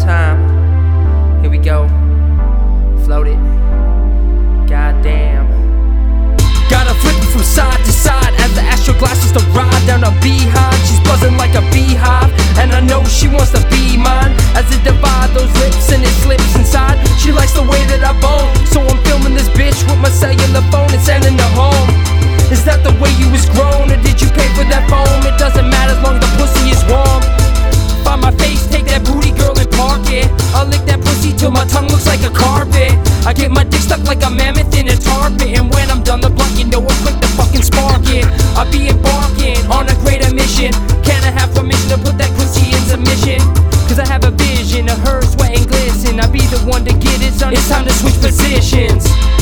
time. Here we go. Float it. Goddamn. Got her flipping from side to side as the Astro glasses to ride down a beehive. She's buzzing like a beehive, and I know she wants to be mine. As it divide those lips and it slips inside, she likes the way that I bone. So I'm filming this bitch with my cellular phone and sending her home. Is that the way you was grown, or did you pay for that foam? It doesn't matter as long as the pussy is warm. Find my face, take that booty girl and park it. I'll lick that pussy till my tongue looks like a carpet. I get my dick stuck like a mammoth in a tar pit, and when I'm done the blunt, you know I'm quick to fucking spark it. I'll be embarking on a greater mission. Can I have permission to put that pussy in submission? Cause I have a vision of her sweat and glisten. I'll be the one to get it done. It's time to switch positions.